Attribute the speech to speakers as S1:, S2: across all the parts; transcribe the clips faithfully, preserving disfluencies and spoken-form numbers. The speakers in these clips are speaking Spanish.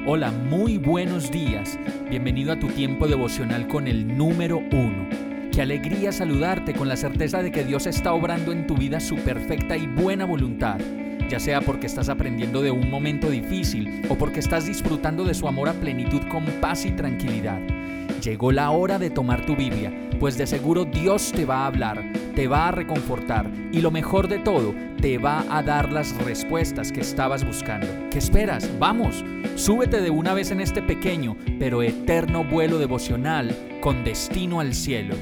S1: Hola, muy buenos días. Bienvenido a tu tiempo devocional con el número uno. Qué alegría saludarte con la certeza de que Dios está obrando en tu vida su perfecta y buena voluntad, ya sea porque estás aprendiendo de un momento difícil o porque estás disfrutando de su amor a plenitud con paz y tranquilidad. Llegó la hora de tomar tu Biblia, pues de seguro Dios te va a hablar, te va a reconfortar y lo mejor de todo, te va a dar las respuestas que estabas buscando. ¿Qué esperas? ¡Vamos! Súbete de una vez en este pequeño pero eterno vuelo devocional con destino al cielo.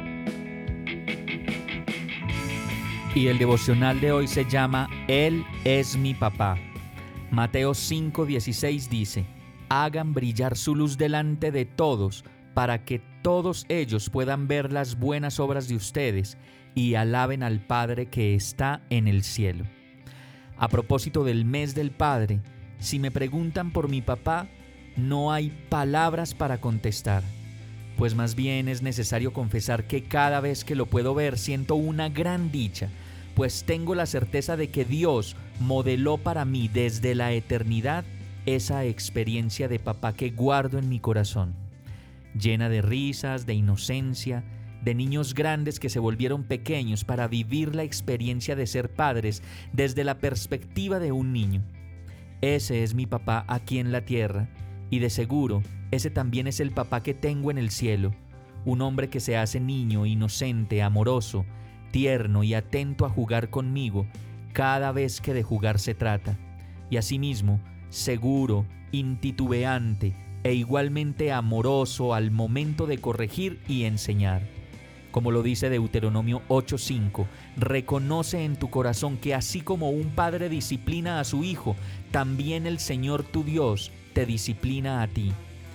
S1: Y el devocional de hoy se llama Él es mi papá. Mateo cinco dieciséis dice: hagan brillar su luz delante de todos, para que todos ellos puedan ver las buenas obras de ustedes y alaben al Padre que está en el cielo. A propósito del mes del Padre, si me preguntan por mi papá, no hay palabras para contestar, pues más bien es necesario confesar que cada vez que lo puedo ver siento una gran dicha, pues tengo la certeza de que Dios modeló para mí desde la eternidad esa experiencia de papá que guardo en mi corazón, llena de risas, de inocencia, de niños grandes que se volvieron pequeños para vivir la experiencia de ser padres desde la perspectiva de un niño. Ese es mi papá aquí en la tierra, y de seguro ese también es el papá que tengo en el cielo, un hombre que se hace niño, inocente, amoroso, tierno y atento a jugar conmigo cada vez que de jugar se trata, y asimismo seguro, intitubeante e igualmente amoroso al momento de corregir y enseñar. Como lo dice Deuteronomio ocho cinco, reconoce en tu corazón que así como un padre disciplina a su hijo, también el Señor tu Dios te disciplina a ti.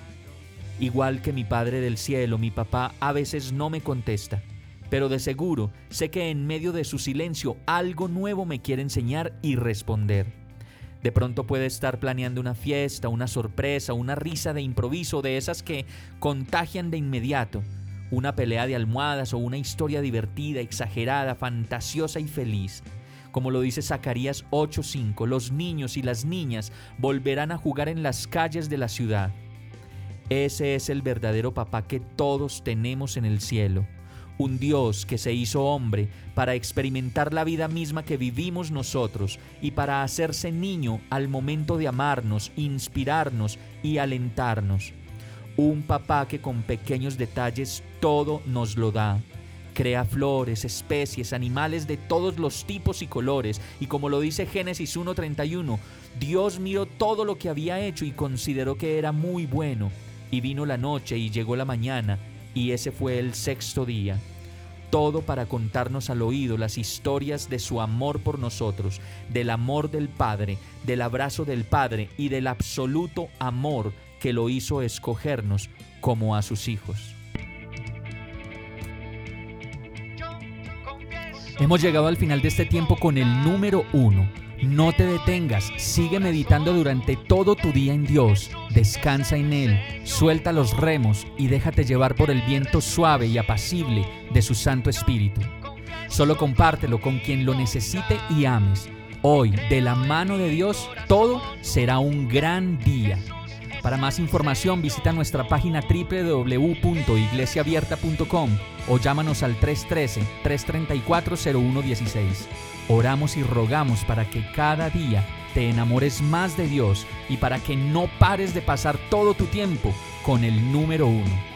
S1: Igual que mi Padre del cielo, mi papá a veces no me contesta, pero de seguro sé que en medio de su silencio algo nuevo me quiere enseñar y responder. De pronto puede estar planeando una fiesta, una sorpresa, una risa de improviso, de esas que contagian de inmediato, una pelea de almohadas o una historia divertida, exagerada, fantasiosa y feliz. Como lo dice Zacarías ocho cinco, los niños y las niñas volverán a jugar en las calles de la ciudad. Ese es el verdadero papá que todos tenemos en el cielo. Un Dios que se hizo hombre para experimentar la vida misma que vivimos nosotros y para hacerse niño al momento de amarnos, inspirarnos y alentarnos. Un papá que con pequeños detalles todo nos lo da. Crea flores, especies, animales de todos los tipos y colores, y como lo dice Génesis uno treinta y uno, Dios miró todo lo que había hecho y consideró que era muy bueno. Y vino la noche y llegó la mañana, y ese fue el sexto día. Todo para contarnos al oído las historias de su amor por nosotros, del amor del Padre, del abrazo del Padre y del absoluto amor que lo hizo escogernos como a sus hijos. Hemos llegado al final de este tiempo con el número uno. No te detengas, sigue meditando durante todo tu día en Dios, descansa en Él, suelta los remos y déjate llevar por el viento suave y apacible de su Santo Espíritu. Solo compártelo con quien lo necesite y ames. Hoy, de la mano de Dios, todo será un gran día. Para más información visita nuestra página doble u doble u doble u punto iglesia abierta punto com o llámanos al tres uno tres, tres tres cuatro, cero uno uno seis. Oramos y rogamos para que cada día te enamores más de Dios y para que no pares de pasar todo tu tiempo con el número uno.